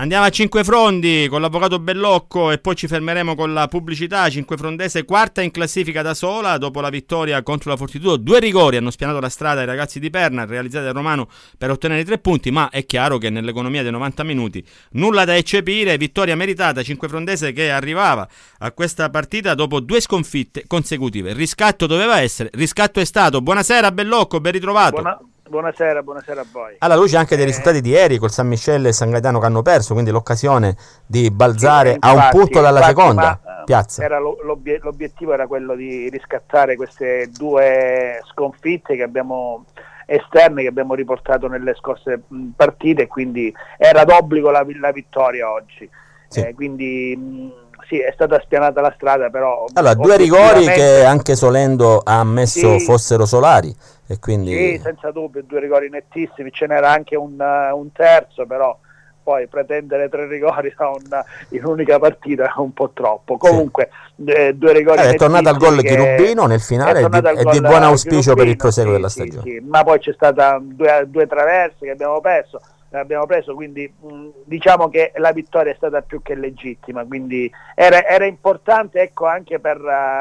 Andiamo a Cinquefrondi con l'avvocato Bellocco e poi ci fermeremo con la pubblicità. Cinquefrondese quarta in classifica da sola dopo la vittoria contro la Fortitudo. 2 rigori hanno spianato la strada ai ragazzi di Perna, realizzati da Romano per ottenere i 3 punti, ma è chiaro che nell'economia dei 90 minuti nulla da eccepire. Vittoria meritata Cinquefrondese che arrivava a questa partita dopo 2 sconfitte consecutive. Il riscatto doveva essere, riscatto è stato. Buonasera Bellocco, ben ritrovato. Buonasera a voi. Alla luce anche dei risultati di ieri col San Michele e San Gaetano che hanno perso, quindi l'occasione di balzare infatti, a un punto dalla seconda piazza. L'obiettivo era quello di riscattare queste 2 sconfitte che abbiamo esterne che abbiamo riportato nelle scorse partite, e quindi era d'obbligo la vittoria oggi. Sì. Quindi sì, è stata spianata la strada, però allora 2 rigori che anche Solendo ha ammesso fossero solari, e quindi sì, senza dubbio 2 rigori nettissimi. Ce n'era anche un terzo, però poi pretendere 3 rigori in un'unica partita è un po' troppo. Comunque 2 rigori è tornato al gol Chirubino nel finale e di buon auspicio per il proseguo della stagione. Sì, ma poi c'è stata 2 traverse che abbiamo preso, quindi diciamo che la vittoria è stata più che legittima, quindi era importante, ecco, anche per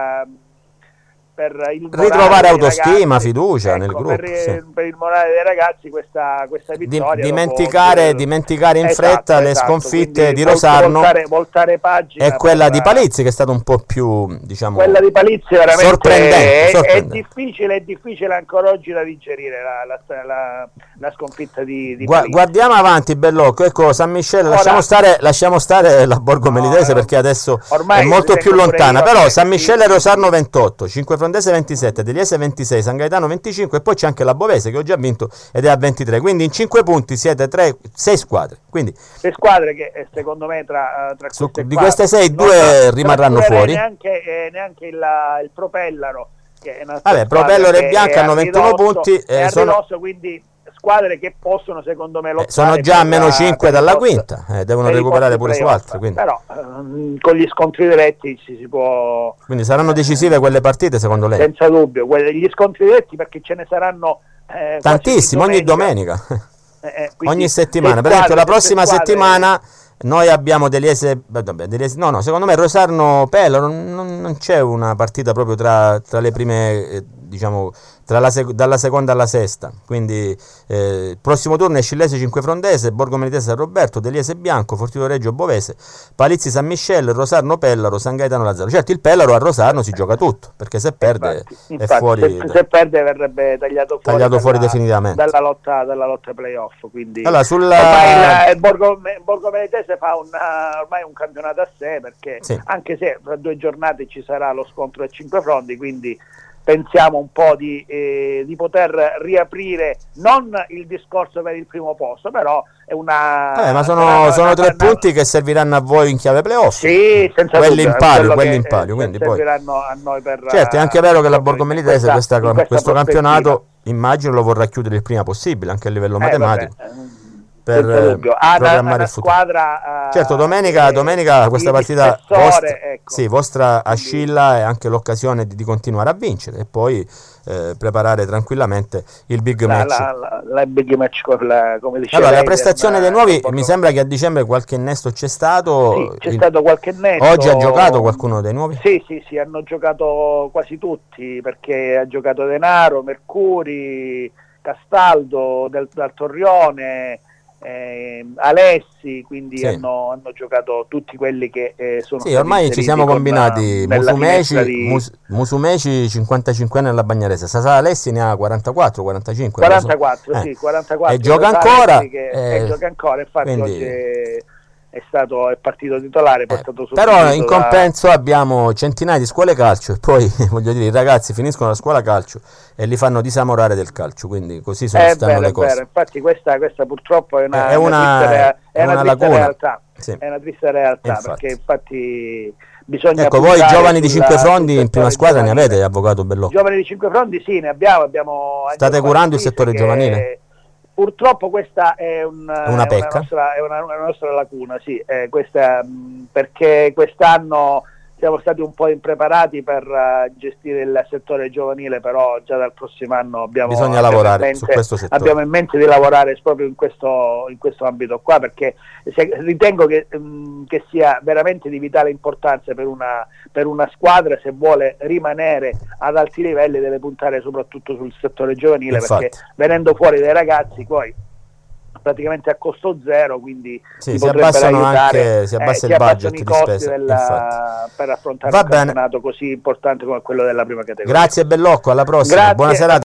il ritrovare autostima, fiducia nel gruppo, per il morale dei ragazzi questa vittoria, dimenticare in fretta le sconfitte di Rosarno, voltare pagina, e quella di Palizzi che è stata un po' più, diciamo, quella di Palizzi veramente sorprendente. È difficile ancora oggi da digerire la sconfitta di Palizzi. Guardiamo avanti Bellocco, ecco San Michele, lasciamo stare la Borgo Melitese perché adesso è molto più lontana, però San Michele e Rosarno 28, Cinquefrondese 27, Deliese 26, San Gaetano 25, e poi c'è anche la Bovese che oggi ha vinto ed è a 23, quindi in 5 punti siete 6 squadre, quindi 6 squadre che secondo me tra queste di queste 6 2 rimarranno fuori, neanche il Propellaro, che è Propellaro e Bianca hanno 21 punti, quindi squadre che possono secondo me lottare, sono già a meno 5 dalla quinta, devono recuperare pure su altre, quindi. Però con gli scontri diretti si può, quindi saranno decisive quelle partite secondo lei? Senza dubbio, gli scontri diretti, perché ce ne saranno tantissimi ogni domenica, ogni settimana. Per esempio la prossima settimana noi abbiamo Deliese, secondo me Rosarno Pello non c'è una partita proprio tra le prime, diciamo dalla seconda alla sesta, quindi il prossimo turno è Scillese Cinquefrondese, Borgo Melitese San Roberto, Deliese Bianco, Fortitudo Reggio Bovese, Palizzi San Michele, Rosarno Pellaro, San Gaetano Lazzaro. Certo, il Pellaro a Rosarno si gioca tutto, perché se perde è fuori, se perde verrebbe tagliato fuori definitivamente dalla lotta playoff, quindi allora, ormai il Borgo Melitese fa ormai un campionato a sé, perché anche se tra 2 giornate ci sarà lo scontro a Cinquefrondi, quindi pensiamo un po' di poter riaprire non il discorso per il primo posto, però è ma sono 3 punti che serviranno a voi in chiave playoff, sì, senza quelli dubbio, in palio, quindi poi serviranno a noi per certo. È anche vero che la Borgo Melitese questo campionato immagino lo vorrà chiudere il prima possibile anche a livello matematico, per programmare il futuro. Squadra, certo, domenica questa partita vostra ascilla è anche l'occasione di continuare a vincere e poi preparare tranquillamente il big match. La big match come diceva. Allora, la prestazione dei nuovi, mi sembra che a dicembre qualche innesto c'è stato. Sì, c'è stato qualche innesto. Oggi ha giocato qualcuno dei nuovi? Sì, hanno giocato quasi tutti, perché ha giocato Denaro, Mercuri, Castaldo dal Torrione, Alessi, quindi hanno giocato tutti quelli che sono stati ormai ci siamo combinati. Musumeci 55 anni alla Bagnarese, Sasà Alessi ne ha 44 44 e gioca ancora, gioca ancora, infatti quindi oggi è partito titolare, però in compenso abbiamo centinaia di scuole calcio e poi voglio dire i ragazzi finiscono la scuola calcio e li fanno disamorare del calcio, quindi così stanno le cose. Infatti questa purtroppo è una triste realtà, è una triste realtà, perché infatti bisogna voi giovani di Cinquefrondi in prima squadra ne avete, avvocato Bellocco? Giovani di Cinquefrondi ne abbiamo. State curando il settore giovanile? Purtroppo questa è una pecca, è una nostra lacuna, questa, perché quest'anno siamo stati un po' impreparati per gestire il settore giovanile, però già dal prossimo anno bisogna lavorare su questo settore. Abbiamo in mente di lavorare proprio in questo ambito qua, perché ritengo che sia veramente di vitale importanza per una squadra, se vuole rimanere ad alti livelli deve puntare soprattutto sul settore giovanile. Infatti, perché venendo fuori dai ragazzi poi praticamente a costo zero, quindi si abbassano anche, si abbassa il budget di spesa per affrontare un campionato così importante come quello della prima categoria. Grazie Bellocco, alla prossima. Buona serata.